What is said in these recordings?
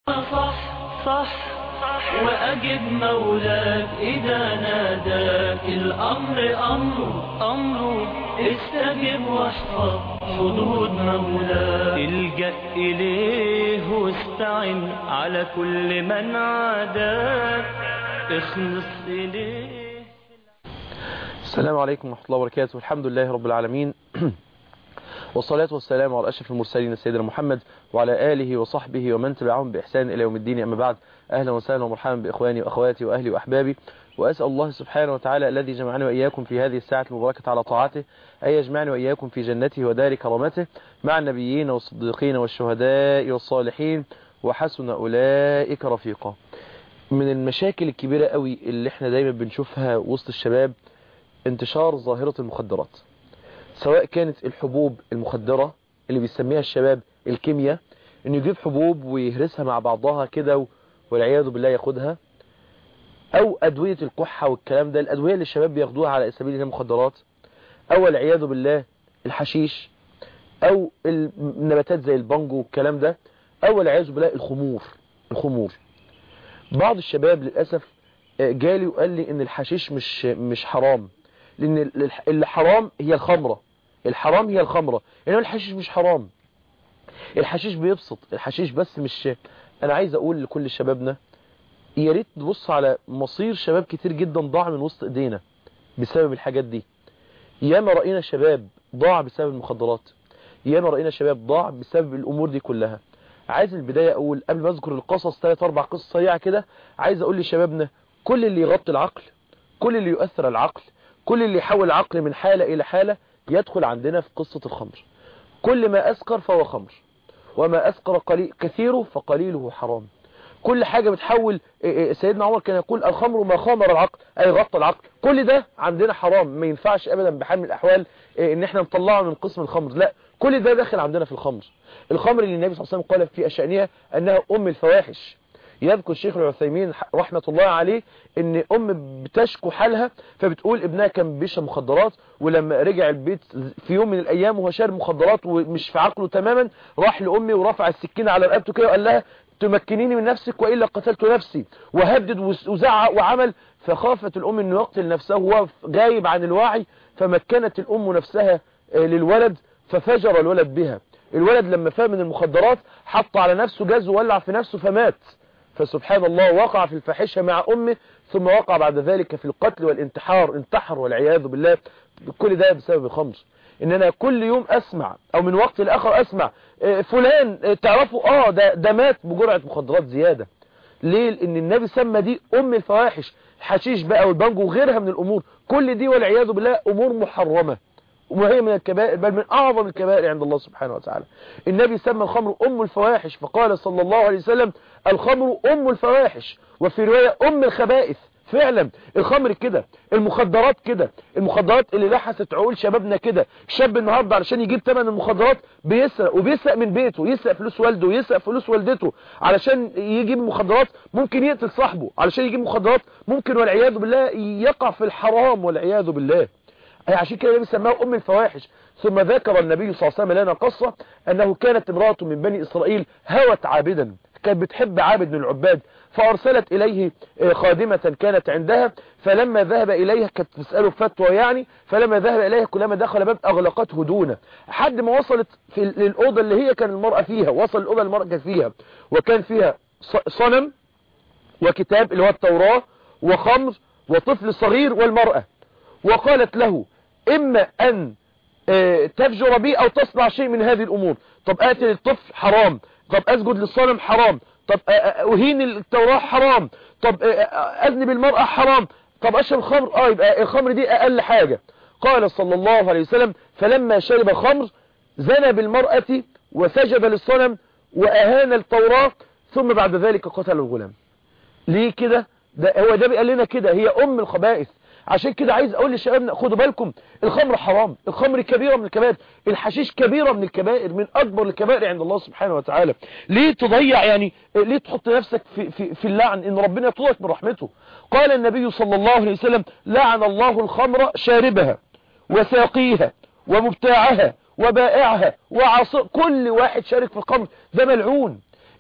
صح وأجب مولاك إذا ناداك. الأمر أمره استجب واحفظ حدود مولاك. الجأ إليه واستعن على كل من عاداك. اخلص إليه. السلام عليكم ورحمة الله وبركاته. الحمد لله رب العالمين والصلاة والسلام على أشرف المرسلين سيدنا محمد وعلى آله وصحبه ومن تبعهم بإحسان إلى يوم الدين. أما بعد، أهلا وسهلا ومرحبا بإخواني وأخواتي وأهلي وأحبابي، وأسأل الله سبحانه وتعالى الذي جمعني وإياكم في هذه الساعة المباركة على طاعته أن يجمعني وإياكم في جنته ودار كرامته مع النبيين والصديقين والشهداء والصالحين وحسن أولئك رفيقا. من المشاكل الكبيرة قوي اللي احنا دايما بنشوفها وسط الشباب انتشار ظاهرة المخدرات، سواء كانت الحبوب المخدرة اللي بيسميها الشباب الكيمياء، انه يجيب حبوب ويهرسها مع بعضها كده والعياذ بالله ياخدها، او ادوية الكحة والكلام ده، الادوية اللي الشباب بياخدوها على سبيل انها مخدرات، او العياذ بالله الحشيش، او النباتات زي البانجو والكلام ده، او العياذ بالله الخمور. بعض الشباب للأسف جالي وقال لي ان الحشيش مش حرام، لان اللي حرام هي الخمرة، الحرام هي الخمرة، انما الحشيش مش حرام. الحشيش بيبسط، الحشيش بس مش. انا عايز اقول لكل شبابنا يا ريت نبص على مصير شباب كتير جدا ضاع من وسط ايدينا بسبب الحاجات دي. ياما رأينا شباب ضاع بسبب المخدرات، ياما رأينا شباب ضاع بسبب الامور دي كلها. عايز البداية اقول قبل ما اذكر القصص 3-4 قصص سريعة كده، عايز اقول لشبابنا كل اللي يغطي العقل، كل اللي يؤثر العقل، كل اللي يحول العقل من حالة إلى حالة يدخل عندنا في قصة الخمر. كل ما أسكر فهو خمر، وما أسكر كثيره فقليله حرام. كل حاجة بتحول، سيدنا عمر كان يقول الخمر ما خامر العقل، أي غطى العقل. كل ده عندنا حرام، ما ينفعش أبدا بحال من الأحوال إن احنا نطلعه من قسم الخمر، لا، كل ده داخل عندنا في الخمر. الخمر اللي النبي صلى الله عليه وسلم قال في أشأنها أنها أم الفواحش. يذكر الشيخ العثيمين رحمة الله عليه ان بتشكو حالها، فبتقول ابنها كان بيشرب مخدرات، ولما رجع البيت في يوم من الايام وهو شارب مخدرات ومش في عقله تماما، راح لامي ورفع السكينة على رقبته كده وقال لها تمكنيني من نفسك والا قتلت نفسي، وهدد وزعق وعمل. فخافت الام انه يقتل نفسه وهو غايب عن الوعي، فمكنت الام نفسها للولد، ففجر الولد بها. الولد لما فاق من المخدرات حط على نفسه جاز وولع في نفسه فمات. فسبحان الله وقع في الفاحشة مع أمه، ثم وقع بعد ذلك في القتل والانتحار، انتحر والعياذ بالله. كل ده بسبب الخمر. إن أنا كل يوم أسمع أو من وقت لآخر أسمع فلان تعرفوا ده مات بجرعة مخدرات زيادة. ليه؟ لأن النبي سمى دي أم الفواحش، الحشيش بقى والبانجو وغيرها من الأمور. كل دي والعياذ بالله أمور محرمة، وهي من الكبائر، بل من أعظم الكبائر عند الله سبحانه وتعالى. النبي سمى الخمر أم الفواحش، فقال صلى الله عليه وسلم الخمر أم الفواحش، وفي رواية أم الخبائث. فعلا الخمر كده، المخدرات كده، المخدرات اللي لحست عقول شبابنا كده. الشاب النهارده علشان يجيب ثمن المخدرات بيسرق، وبيسرق من بيته، يسرق فلوس والده ويسرق فلوس والدته علشان يجيب مخدرات. ممكن يقتل صاحبه علشان يجيب مخدرات، ممكن والعياذ بالله يقع في الحرام والعياذ بالله. عشان كده بيسموها أم الفواحش. ثم ذكر النبي صلى الله عليه وسلم لنا قصة أنه كانت امرأة من بني إسرائيل هوت عابدا، كانت بتحب عابد من العباد، فأرسلت إليه خادمة كانت عندها، فلما ذهب إليها كانت تسأله فتوى يعني، فلما ذهب إليها كلما دخل باب أغلقته دونه، حد ما وصلت في الأوضة اللي هي كان المرأة فيها. وصل الأوضة المرأة كانت فيها، وكان فيها صنم وكتاب اللي هو التوراة وخمر وطفل صغير والمرأة. وقالت له إما أن تفجر بي أو تصنع شيء من هذه الأمور. طب أقتل الطفل حرام، طب أسجد للصنم حرام، طب أهين التوراة حرام، طب أذنب المرأة حرام، طب أشرب الخمر يبقى الخمر دي أقل حاجة. قال صلى الله عليه وسلم فلما شرب الخمر زنى بالمرأة وسجد للصنم وأهان التوراة، ثم بعد ذلك قتل الغلام. ليه كده؟ هو ده بيقال لنا كده هي أم الخبائث. عشان كده عايز اقول لشبابنا خدوا بالكم، الخمر حرام، الخمر كبيرة من الكبائر، الحشيش كبيرة من الكبائر، من اكبر الكبائر عند الله سبحانه وتعالى. ليه تضيع يعني، ليه تحط نفسك في اللعن؟ ان ربنا يطلق من رحمته. قال النبي صلى الله عليه وسلم لعن الله الخمر شاربها وساقيها ومبتاعها وبائعها وعصر، كل واحد شارك في الخمر ده ملعون.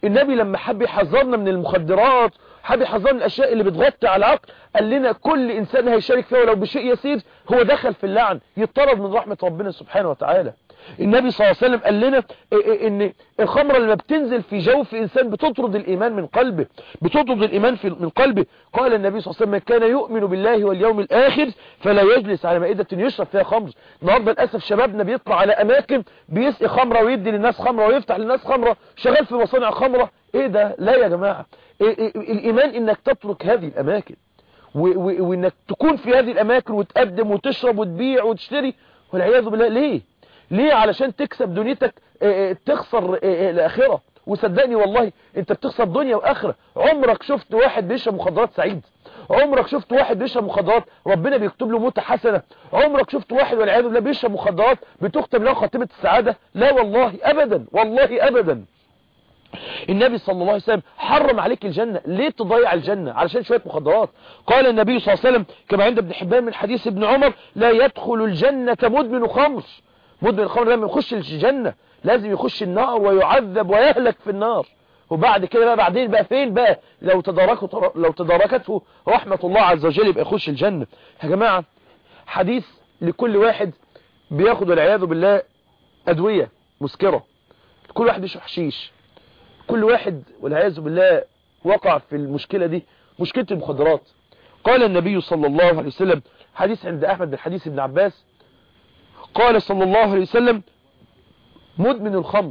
النبي لما حب يحذرنا من المخدرات، حب يحذرنا من الاشياء اللي بتغطي على العقل، قال لنا كل انسان هيشارك فيها ولو بشيء يسير هو دخل في اللعن، يطرد من رحمة ربنا سبحانه وتعالى. النبي صلى الله عليه وسلم قال لنا ان الخمرة لما بتنزل في جوف انسان بتطرد الايمان من قلبه، بتطرد الايمان من قلبه. قال النبي صلى الله عليه وسلم: من كان يؤمن بالله واليوم الاخر فلا يجلس على مائدة يشرب فيها خمر. النهارده للاسف شبابنا بيطلع على اماكن بيسقي خمرة ويدي للناس خمرة ويفتح للناس خمرة، شغال في مصانع خمرة. ايه ده؟ لا يا جماعة، الايمان انك تترك هذه الاماكن وانك تكون في هذه الاماكن وتقدم وتشرب وتبيع وتشتري، والعياذ بالله. ليه؟ علشان تكسب دنيتك، تخسر الاخرة. وصدقني والله انت بتخسر دنيا واخرة. عمرك شفت واحد بيشرب مخدرات سعيد؟ عمرك شفت واحد بيشرب مخدرات ربنا بيكتب له موتة حسنة؟ عمرك شفت واحد والعياذ بالله بيشرب مخدرات بتختم له خاتمة السعادة؟ لا والله ابدا، والله ابدا. النبي صلى الله عليه وسلم حرم عليك الجنة. ليه تضيع الجنة علشان شوية مخدرات؟ قال النبي صلى الله عليه وسلم كما عند ابن حبان من حديث ابن عمر: لا يدخل الجنة مدمن خمر. مدمن الخمر لما يخش الجنة لازم يخش النار ويعذب ويهلك في النار. وبعد كده بقى بعدين بقى فين بقى؟ لو تداركته رحمة الله عز وجل يبقى يخش الجنة. يا جماعة حديث لكل واحد بياخد والعياذ بالله أدوية مسكرة، كل واحد يشرب حشيش، كل واحد والعياذ بالله وقع في المشكلة دي، مشكلة المخدرات. قال النبي صلى الله عليه وسلم، حديث عند أحمد من حديث ابن عباس، قال صلى الله عليه وسلم: مدمن الخمر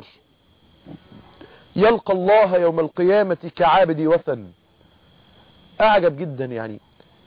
يلقى الله يوم القيامة كعابد وثن. أعجب جدا، يعني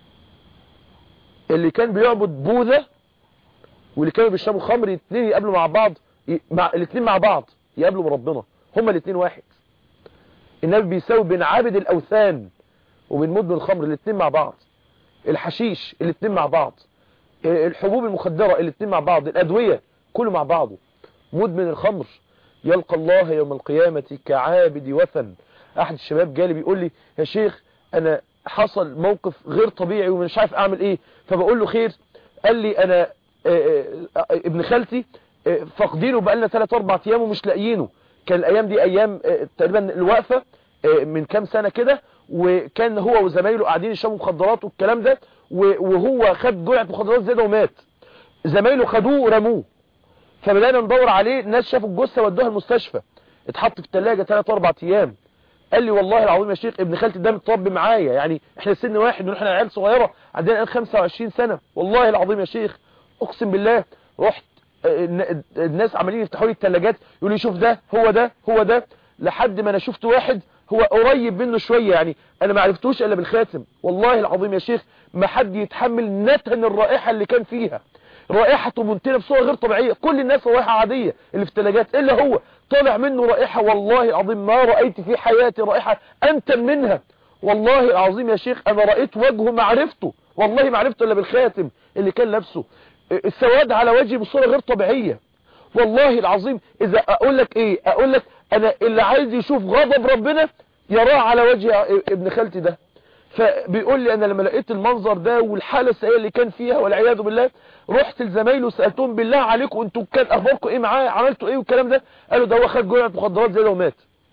اللي كان بيعبد بوذا واللي كانوا بيشربوا خمر الاثنين يقابلوا مع بعض، الاثنين مع بعض يقابلوا ربنا، هما الاثنين واحد. النبي بيساوي بين عابد الأوثان وبين مدمن الخمر الاثنين مع بعض، الحشيش الاثنين مع بعض، الحبوب المخدرة الاثنين مع بعض، الأدوية كله مع بعضه. مدمن الخمر يلقى الله يوم القيامة كعابد وثن. أحد الشباب جالي بيقول لي: يا شيخ أنا حصل موقف غير طبيعي ومش عارف أعمل إيه. فبقول له: خير؟ قال لي: أنا ابن خالتي فاقدينه بقالنا 3-4 أيام ومش لاقيينه. كان الأيام دي أيام تقريبا الوقفة من كام سنة كده، وكان هو وزمايله قاعدين يشربوا مخدرات والكلام ده، وهو خد جرعة مخدرات زيادة ومات. زمايله خدوه ورموه، فبدأنا ندور عليه، الناس شافوا الجثة ودوها المستشفى، اتحط في الثلاجة 3-4 أيام. قال لي: والله العظيم يا شيخ ابن خالتي ده متربي معايا، يعني احنا سن واحد ونحن عيال صغيرة، عندنا الآن 25 سنة. والله العظيم يا شيخ اقسم بالله رحت الناس عمالين يفتحوا لي الثلاجات يقولوا لي: شوف ده، هو ده، هو ده، لحد ما انا شفت واحد هو قريب منه شوية، يعني انا ما عرفتوش الا بالخاتم. والله العظيم يا شيخ ما حد يتحمل نتن الرائحة اللي كان فيها، رائحته منتنة بصورة غير طبيعية. كل الناس رائحة عادية اللي في الثلاجات، الا هو طالع منه رائحة والله العظيم ما رأيت في حياتي رائحة انتن منها. والله العظيم يا شيخ انا رأيت وجهه ما عرفته، والله ما عرفته الا بالخاتم اللي كان لابسه. السواد على وجهي بصورة غير طبيعية. والله العظيم اذا اقول لك ايه، اقول لك انا اللي عايز يشوف غضب ربنا يراه على وجه ابن خالتي ده. فبيقول لي: انا لما لقيت المنظر ده والحالة السيئة اللي كان فيها والعياذ بالله، رحت لزمايله وسألتهم: بالله عليكم انتوا كان اخباركم ايه معاه، عملتوا ايه والكلام ده؟ قالوا: ده هو خد جرعة مخدرات زيادة ومات.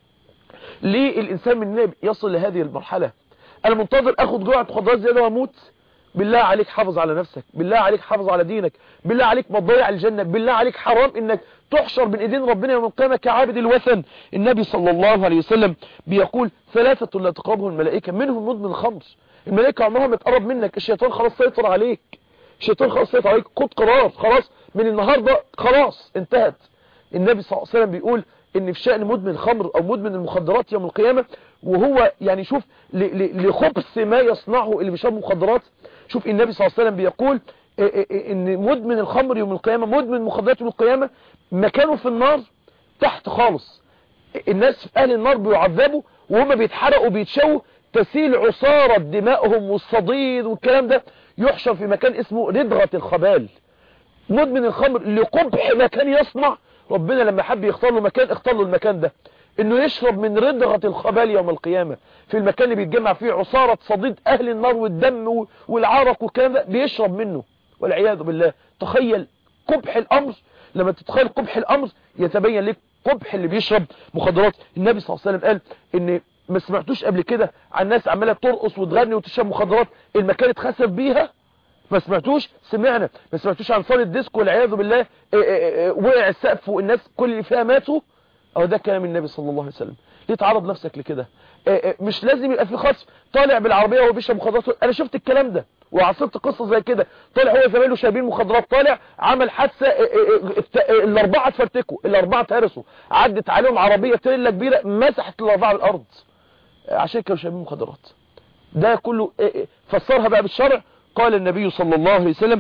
ليه الانسان مننا يصل لهذه المرحلة؟ انا منتظر اخد جرعة مخدرات زيادة واموت؟ بالله عليك حافظ على نفسك، بالله عليك حافظ على دينك، بالله عليك ما تضيع الجنة، بالله عليك حرام انك تحشر بين ايدين ربنا يوم القيامة كعابد الوثن. النبي صلى الله عليه وسلم بيقول: 3 لا تقربهم الملائكة، منهم مدمن الخمر. الملائكة عمرها ما تقرب منك، الشيطان خلاص سيطر عليك، الشيطان خلاص سيطر عليك. خد قرار خلاص من النهاردة، خلاص انتهت. النبي صلى الله عليه وسلم بيقول ان في شأن مدمن الخمر او مدمن المخدرات يوم القيامة، وهو يعني شوف لخبث ما يصنعه اللي بيشرب مخدرات، شوف النبي صلى الله عليه وسلم بيقول ان مدمن الخمر يوم القيامة، مدمن المخدرات يوم القيامة مكانه في النار تحت خالص. الناس في اهل النار بيعذبوا وهم بيتحرقوا بيتشووا، تسيل عصارة دمائهم والصديد والكلام ده، يحشر في مكان اسمه ردغة الخبال. مدمن الخمر لقبح ما كان يصنع، ربنا لما حب يختار له مكان اختار له المكان ده، انه يشرب من ردغة الخبال يوم القيامة، في المكان اللي بيتجمع فيه عصارة صديد اهل النار والدم والعرق والكلام ده بيشرب منه والعياذ بالله. تخيل قبح الامر، لما تتخيل قبح الامر يتبين لك قبح اللي بيشرب مخدرات. النبي صلى الله عليه وسلم قال ان ما سمعتوش قبل كده عن ناس عماله ترقص وتغني وتشرب مخدرات المكان اتخسف بيها؟ ما سمعتوش؟ سمعنا. ما سمعتوش عن صالة ديسكو والعياذ بالله وقع السقف والناس كل اللي فيها ماتوا؟ او ده كلام النبي صلى الله عليه وسلم. ليه تعرض نفسك لكده؟ مش لازم يبقى في خصم طالع بالعربيه وهو بيشرب مخدرات. انا شفت الكلام ده وعصرت قصه زي كده، طالع هو زمايله شاربين مخدرات، طالع عمل حادثه، الاربعه اتفرتكوا، الاربعه اتهرسوا، عدت عليهم عربيه تريلا كبيره مسحت الاربعه على الارض عشان كانوا شاربين مخدرات. ده كله فسرها بقى بالشرع. قال النبي صلى الله عليه وسلم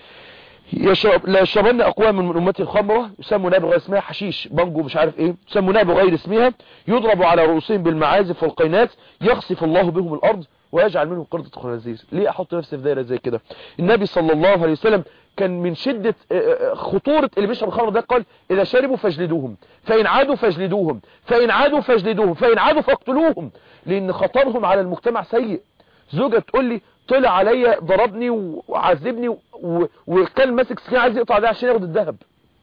لا يشربن اقوام من امتي الخمره يسمونها بغير اسمها، حشيش بانجو مش عارف ايه، يسمونها بغير اسمها، يضرب على رؤوسهم بالمعازف والقينات، يخسف الله بهم الارض ويجعل منهم قردة خنازير. ليه احط نفسي في دايره زي كده؟ النبي صلى الله عليه وسلم كان من شدة خطورة اللي بيشرب الخمر ده قال اذا شربوا فاجلدوهم، فان عادوا فاجلدوهم، فان عادوا فاجلدوهم، فان عادوا فاقتلوهم، لان خطرهم على المجتمع سيء. زوجة تقول لي طلع عليا ضربني وعذبني وكان ماسك سكين عايز يقطع ده عشان ياخد الذهب،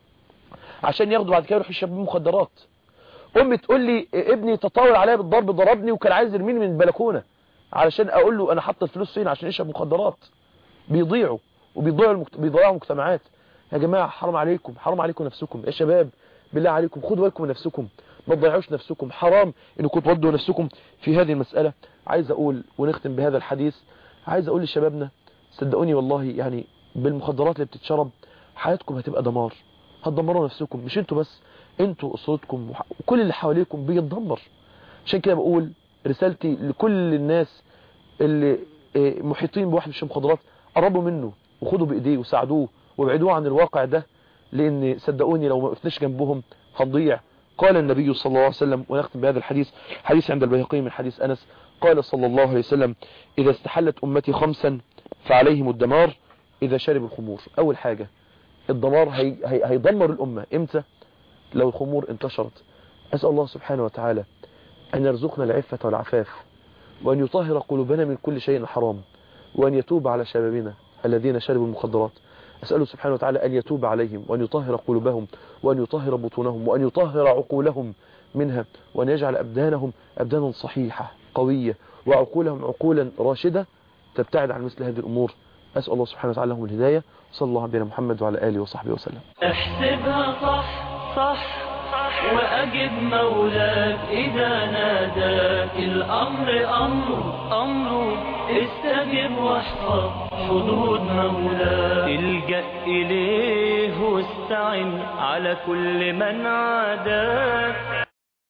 عشان ياخده بعد كده يروح يشرب مخدرات. امي تقول لي ابني تطاول عليا بالضرب، ضربني وكان عايز يرميني من البلكونه علشان اقول له انا حاطط الفلوس فين عشان يشرب مخدرات. بيضيعوا بيضيعوا مجتمعات. يا جماعه حرام عليكم، حرام عليكم نفسكم يا شباب، بالله عليكم خدوا بالكم من نفسكم، ما تضيعوش نفسكم، حرام انكم تودوا نفسكم في هذه المساله. عايز اقول ونختم بهذا الحديث، عايز اقول لشبابنا صدقوني والله يعني بالمخدرات اللي بتتشرب حياتكم هتبقى دمار، هتدمروا نفسكم، مش انتوا بس، انتوا اسرتكم وكل اللي حواليكم بيتدمر. عشان كده بقول رسالتي لكل الناس اللي محيطين بواحد بيشرب مخدرات، قربوا منه وخدوا بايديه وساعدوه وابعدوه عن الواقع ده، لان صدقوني لو ما وقفناش جنبهم هنضيع. قال النبي صلى الله عليه وسلم، ونختم بهذا الحديث، حديث عند البيهقي من حديث انس، قال صلى الله عليه وسلم اذا استحلت امتي خمسا فعليهم الدمار اذا شربوا الخمور. اول حاجة الدمار هيدمر الامة امتى؟ لو الخمور انتشرت. اسأل الله سبحانه وتعالى ان يرزقنا العفة والعفاف، وان يطهر قلوبنا من كل شيء حرام، وان يتوب على شبابنا الذين شربوا المخدرات. أسأله سبحانه وتعالى أن يتوب عليهم، وأن يطهر قلوبهم، وأن يطهر بطونهم، وأن يطهر عقولهم منها، وأن يجعل أبدانهم أبدانا صحيحة قوية، وعقولهم عقولا راشدة تبتعد عن مثل هذه الأمور. أسأل الله سبحانه وتعالى لهم الهداية. صلى الله على محمد وعلى آله وصحبه وسلم. احسبها صح صح وأجب مولاك إذا ناداك، الأمر أمره استجب واحفظ حدود مولاك، الجأ إليه واستعن على كل من عاداك.